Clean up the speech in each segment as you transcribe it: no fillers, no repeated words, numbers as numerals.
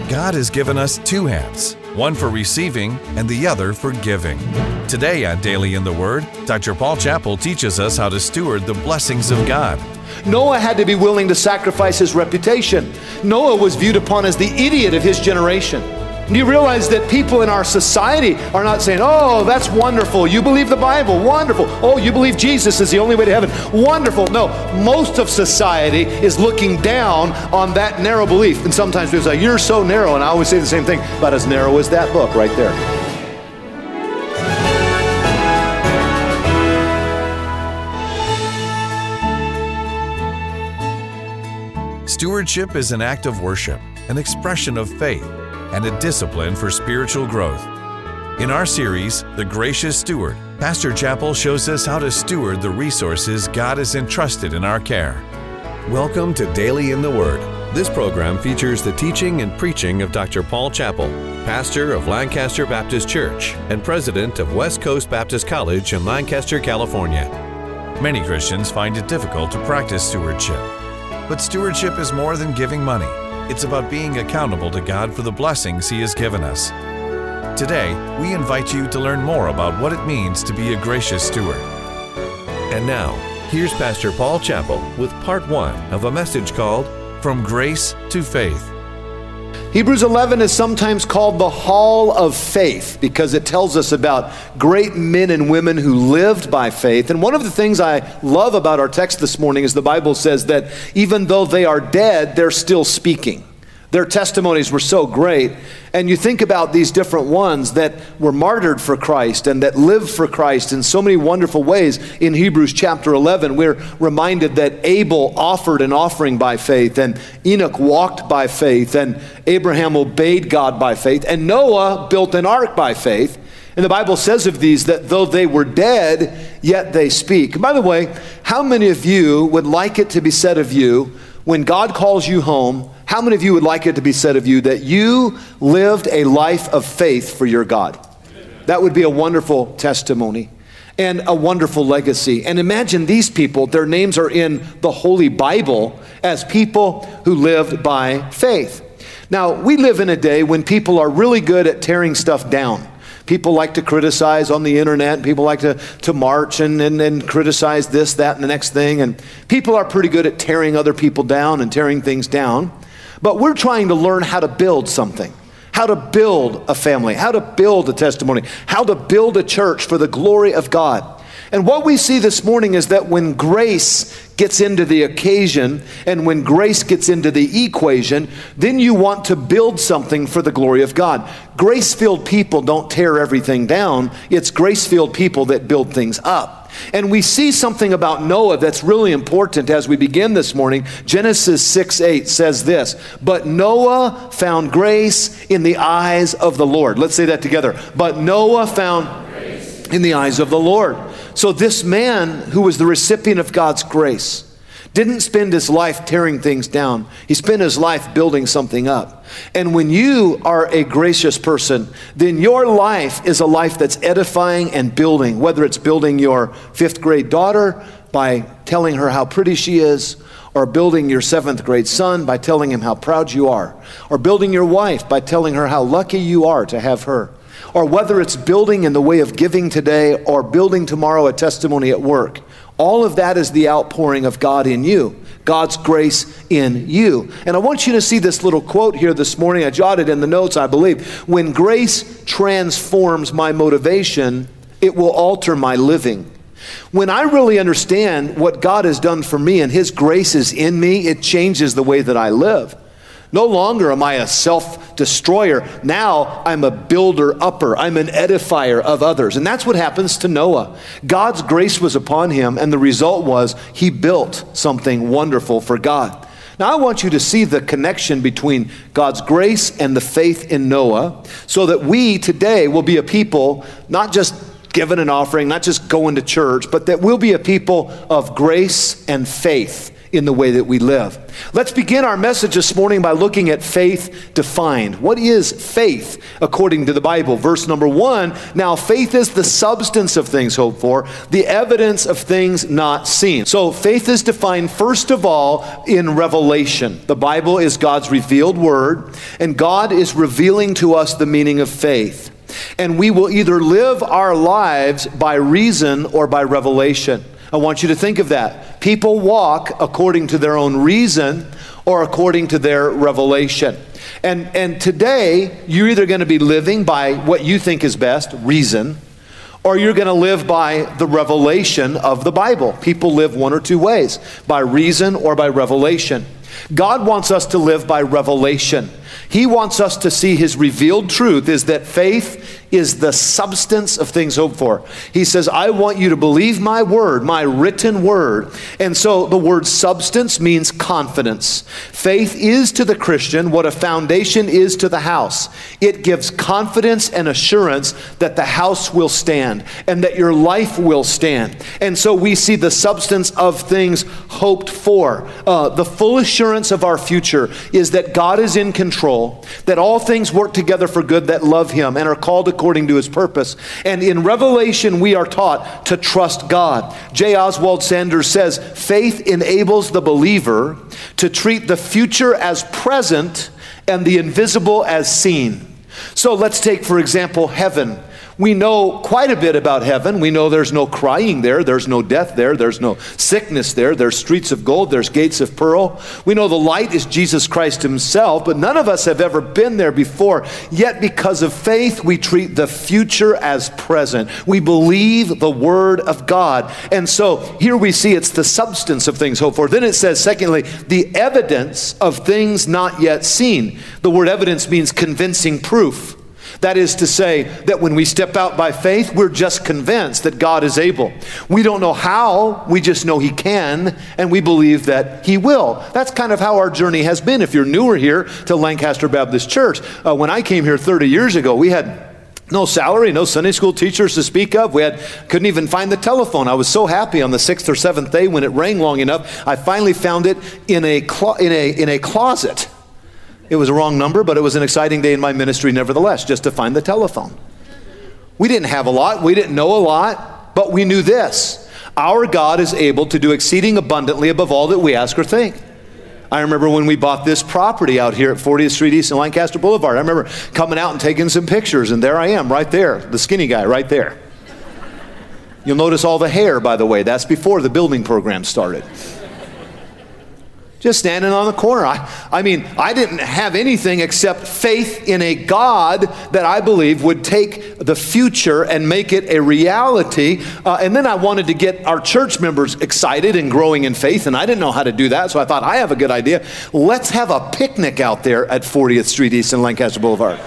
God has given us two hands, one for receiving and the other for giving. Today on Daily in the Word, Dr. Paul Chappell teaches us how to steward the blessings of God. Noah had to be willing to sacrifice his reputation. Noah was viewed upon as the idiot of his generation. Do you realize that people in our society are not saying, oh, that's wonderful, you believe the Bible, wonderful. Oh, you believe Jesus is the only way to heaven, wonderful. No, most of society is looking down on that narrow belief. And sometimes people say, you're so narrow. And I always say the same thing, about as narrow as that book right there. Stewardship is an act of worship, an expression of faith, and a discipline for spiritual growth. In our series, The Gracious Steward, Pastor Chappell shows us how to steward the resources God has entrusted in our care. Welcome to Daily in the Word. This program features the teaching and preaching of Dr. Paul Chappell, pastor of Lancaster Baptist Church and president of West Coast Baptist College in Lancaster, California. Many Christians find it difficult to practice stewardship. But stewardship is more than giving money. It's about being accountable to God for the blessings He has given us. Today, we invite you to learn more about what it means to be a gracious steward. And now, here's Pastor Paul Chappell with part 1 of a message called From Grace to Faith. Hebrews 11 is sometimes called the Hall of Faith because it tells us about great men and women who lived by faith. And one of the things I love about our text this morning is the Bible says that even though they are dead, they're still speaking. Their testimonies were so great. And you think about these different ones that were martyred for Christ and that lived for Christ in so many wonderful ways. In Hebrews chapter 11, we're reminded that Abel offered an offering by faith, and Enoch walked by faith, and Abraham obeyed God by faith, and Noah built an ark by faith. And the Bible says of these that though they were dead, yet they speak. And by the way, how many of you would like it to be said of you when God calls you home? How many of you would like it to be said of you that you lived a life of faith for your God? That would be a wonderful testimony and a wonderful legacy. And imagine these people, their names are in the Holy Bible as people who lived by faith. Now, we live in a day when people are really good at tearing stuff down. People like to criticize on the internet. People like to march and criticize this, that, and the next thing. And people are pretty good at tearing other people down and tearing things down. But we're trying to learn how to build something, how to build a family, how to build a testimony, how to build a church for the glory of God. And what we see this morning is that when grace gets into the occasion and when grace gets into the equation, then you want to build something for the glory of God. Grace-filled people don't tear everything down. It's grace-filled people that build things up. And we see something about Noah that's really important as we begin this morning. Genesis 6:8 says this, "But Noah found grace in the eyes of the Lord." Let's say that together. But Noah found grace in the eyes of the Lord. So this man who was the recipient of God's grace didn't spend his life tearing things down. He spent his life building something up. And when you are a gracious person, then your life is a life that's edifying and building, whether it's building your 5th grade daughter by telling her how pretty she is, or building your 7th grade son by telling him how proud you are, or building your wife by telling her how lucky you are to have her. Or whether it's building in the way of giving today or building tomorrow a testimony at work. All of that is the outpouring of God in you, God's grace in you. And I want you to see this little quote here this morning. I jotted in the notes, I believe. When grace transforms my motivation, it will alter my living. When I really understand what God has done for me and His grace is in me, it changes the way that I live. No longer am I a self-destroyer. Now I'm a builder-upper. I'm an edifier of others. And that's what happens to Noah. God's grace was upon him, and the result was he built something wonderful for God. Now I want you to see the connection between God's grace and the faith in Noah, so that we today will be a people not just giving an offering, not just going to church, but that we'll be a people of grace and faith in the way that we live. Let's begin our message this morning by looking at faith defined. What is faith according to the Bible? Verse number 1, now faith is the substance of things hoped for, the evidence of things not seen. So faith is defined first of all in revelation. The Bible is God's revealed word, and God is revealing to us the meaning of faith. And we will either live our lives by reason or by revelation. I want you to think of that. People walk according to their own reason or according to their revelation. And today, you're either going to be living by what you think is best, reason, or you're going to live by the revelation of the Bible. People live one or two ways, by reason or by revelation. God wants us to live by revelation. He wants us to see His revealed truth is that faith is the substance of things hoped for. He says, I want you to believe my word, my written word. And so the word substance means confidence. Faith is to the Christian what a foundation is to the house. It gives confidence and assurance that the house will stand and that your life will stand. And so we see the substance of things hoped for. The full assurance of our future is that God is in control, that all things work together for good that love Him and are called according to His purpose. And in Revelation, we are taught to trust God. J. Oswald Sanders says, faith enables the believer to treat the future as present and the invisible as seen. So let's take, for example, heaven. We know quite a bit about heaven. We know there's no crying there. There's no death there. There's no sickness there. There's streets of gold. There's gates of pearl. We know the light is Jesus Christ Himself, but none of us have ever been there before. Yet because of faith, we treat the future as present. We believe the Word of God. And so here we see it's the substance of things hoped for. Then it says, secondly, the evidence of things not yet seen. The word evidence means convincing proof. That is to say that when we step out by faith, we're just convinced that God is able. We don't know how, we just know He can, and we believe that He will. That's kind of how our journey has been. If you're newer here to Lancaster Baptist Church, when I came here 30 years ago, we had no salary, no Sunday school teachers to speak of. Couldn't even find the telephone. I was so happy on the 6th or 7th day when it rang long enough. I finally found it in a closet. It was a wrong number, but it was an exciting day in my ministry nevertheless, just to find the telephone. We didn't have a lot. We didn't know a lot, but we knew this. Our God is able to do exceeding abundantly above all that we ask or think. I remember when we bought this property out here at 40th Street East and Lancaster Boulevard. I remember coming out and taking some pictures, and there I am, right there, the skinny guy right there. You'll notice all the hair, by the way. That's before the building program started. Just standing on the corner. I mean, I didn't have anything except faith in a God that I believe would take the future and make it a reality. And then I wanted to get our church members excited and growing in faith, and I didn't know how to do that. So I thought, I have a good idea. Let's have a picnic out there at 40th Street East and Lancaster Boulevard.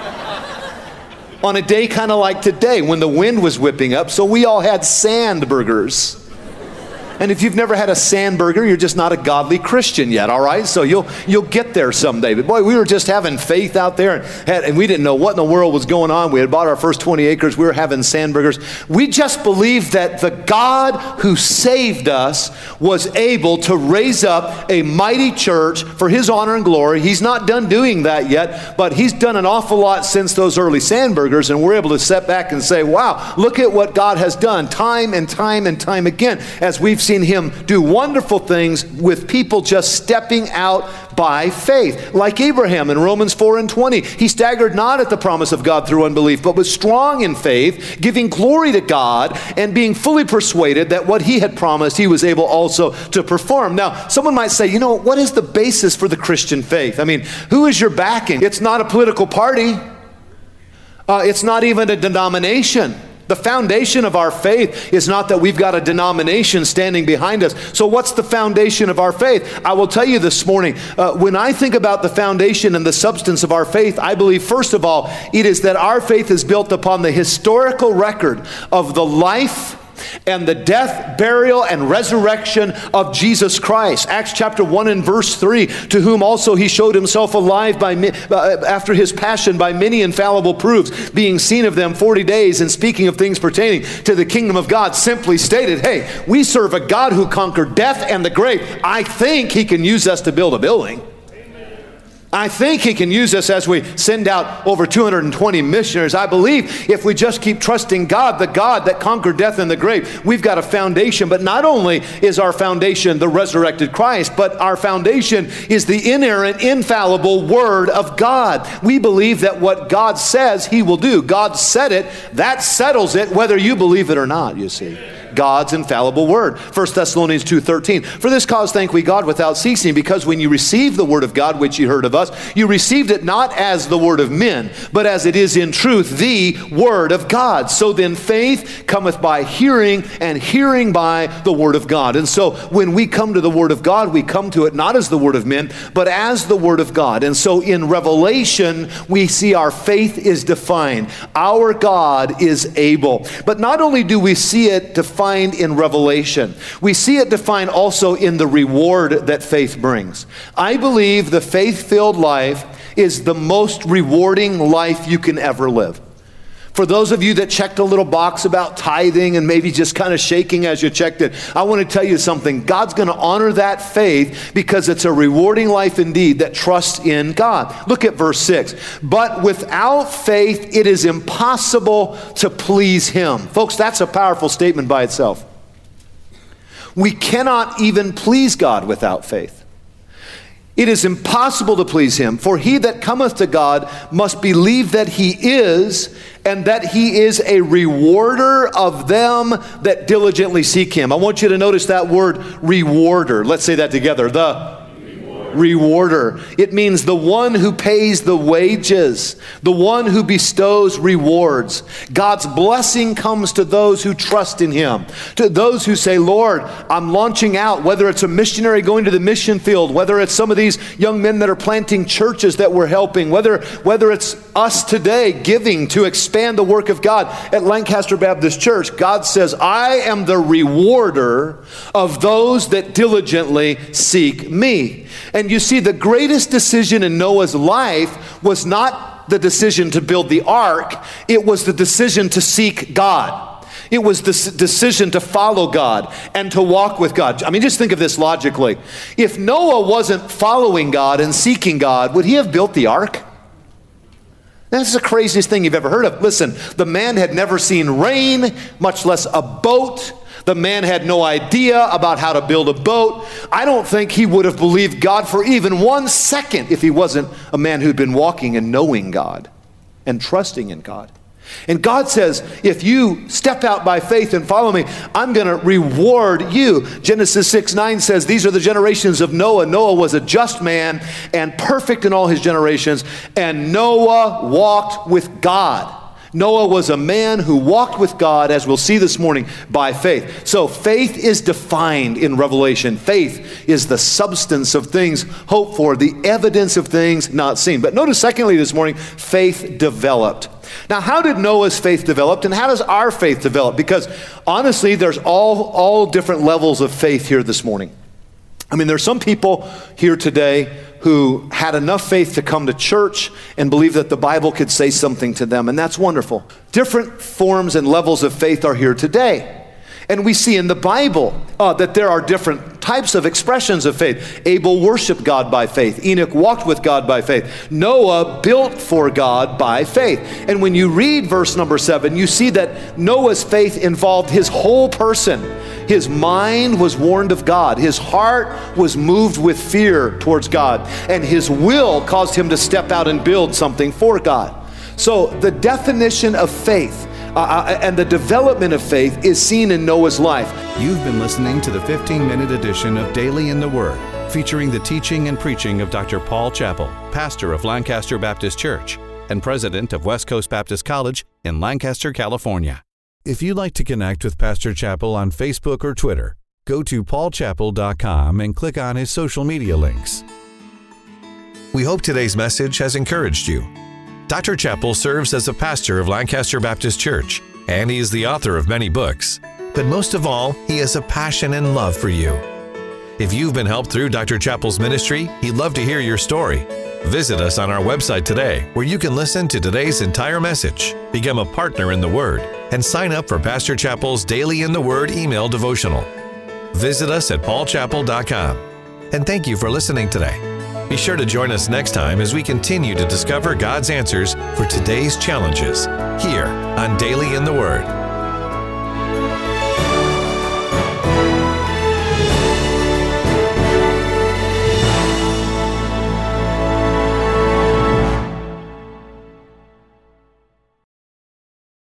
On a day kind of like today when the wind was whipping up, so we all had sand burgers. And if you've never had a sandburger, you're just not a godly Christian yet, all right? So you'll get there someday. But boy, we were just having faith out there, and we didn't know what in the world was going on. We had bought our first 20 acres. We were having sandburgers. We just believed that the God who saved us was able to raise up a mighty church for His honor and glory. He's not done doing that yet, but He's done an awful lot since those early sandburgers, and we're able to step back and say, wow, look at what God has done time and time and time again, as we've seen Him do wonderful things with people just stepping out by faith. Like Abraham in Romans 4:20. He staggered not at the promise of God through unbelief, but was strong in faith, giving glory to God and being fully persuaded that what He had promised He was able also to perform. Now, someone might say, you know, what is the basis for the Christian faith? I mean, who is your backing? It's not a political party. It's not even a denomination. The foundation of our faith is not that we've got a denomination standing behind us. So what's the foundation of our faith? I will tell you this morning, when I think about the foundation and the substance of our faith, I believe, first of all, it is that our faith is built upon the historical record of the life and the death, burial, and resurrection of Jesus Christ. Acts chapter 1 and verse 3, to whom also he showed himself alive after his passion by many infallible proofs, being seen of them 40 days and speaking of things pertaining to the kingdom of God. Simply stated, hey, we serve a God who conquered death and the grave. I think he can use us to build a building. I think he can use us as we send out over 220 missionaries. I believe if we just keep trusting God, the God that conquered death and the grave, we've got a foundation. But not only is our foundation the resurrected Christ, but our foundation is the inerrant, infallible Word of God. We believe that what God says he will do. God said it, that settles it, whether you believe it or not, you see. God's infallible word. 1 Thessalonians 2:13. For this cause thank we God without ceasing, because when you received the word of God, which you heard of us, you received it not as the word of men, but as it is in truth the word of God. So then faith cometh by hearing, and hearing by the word of God. And so when we come to the word of God, we come to it not as the word of men, but as the word of God. And so in Revelation, we see our faith is defined. Our God is able. But not only do we see it defined in Revelation, we see it defined also in the reward that faith brings. I believe the faith-filled life is the most rewarding life you can ever live. For those of you that checked a little box about tithing and maybe just kind of shaking as you checked it, I want to tell you something. God's going to honor that faith because it's a rewarding life indeed that trusts in God. Look at verse 6. But without faith, it is impossible to please him. Folks, that's a powerful statement by itself. We cannot even please God without faith. It is impossible to please him, for he that cometh to God must believe that he is, and that he is a rewarder of them that diligently seek him. I want you to notice that word rewarder. Let's say that together. The rewarder. It means the one who pays the wages, the one who bestows rewards. God's blessing comes to those who trust in him, to those who say, Lord, I'm launching out, whether it's a missionary going to the mission field, whether it's some of these young men that are planting churches that we're helping, whether it's us today giving to expand the work of God at Lancaster Baptist Church. God says, I am the rewarder of those that diligently seek me. And you see, the greatest decision in Noah's life was not the decision to build the ark. It was the decision to seek God. It was the decision to follow God and to walk with God. I mean, just think of this logically. If Noah wasn't following God and seeking God, would he have built the ark? That's the craziest thing you've ever heard of. Listen, the man had never seen rain, much less a boat. The man had no idea about how to build a boat. I don't think he would have believed God for even 1 second if he wasn't a man who'd been walking and knowing God and trusting in God. And God says, if you step out by faith and follow me, I'm going to reward you. Genesis 6:9 says, these are the generations of Noah. Noah was a just man and perfect in all his generations. And Noah walked with God. Noah was a man who walked with God, as we'll see this morning, by faith. So faith is defined in Revelation. Faith is the substance of things hoped for, the evidence of things not seen. But notice, secondly, this morning, faith developed. Now, how did Noah's faith develop, and how does our faith develop? Because honestly, there's all different levels of faith here this morning. I mean, there's some people here today who had enough faith to come to church and believe that the Bible could say something to them, and that's wonderful. Different forms and levels of faith are here today. And we see in the Bible that there are different types of expressions of faith. Abel worshiped God by faith. Enoch walked with God by faith. Noah built for God by faith. And when you read verse number 7, you see that Noah's faith involved his whole person. His mind was warned of God. His heart was moved with fear towards God. And his will caused him to step out and build something for God. So the definition of faith and the development of faith is seen in Noah's life. You've been listening to the 15-minute edition of Daily in the Word, featuring the teaching and preaching of Dr. Paul Chappell, pastor of Lancaster Baptist Church and president of West Coast Baptist College in Lancaster, California. If you'd like to connect with Pastor Chappell on Facebook or Twitter, go to paulchappell.com and click on his social media links. We hope today's message has encouraged you. Dr. Chappell serves as a pastor of Lancaster Baptist Church, and he is the author of many books. but most of all, He has a passion and love for you. If you've been helped through Dr. Chappell's ministry, he'd love to hear your story. Visit us on our website today, where you can listen to today's entire message, become a partner in the Word, and sign up for Pastor Chappell's Daily in the Word email devotional. Visit us at paulchappell.com. And thank you for listening today. Be sure to join us next time as we continue to discover God's answers for today's challenges here on Daily in the Word.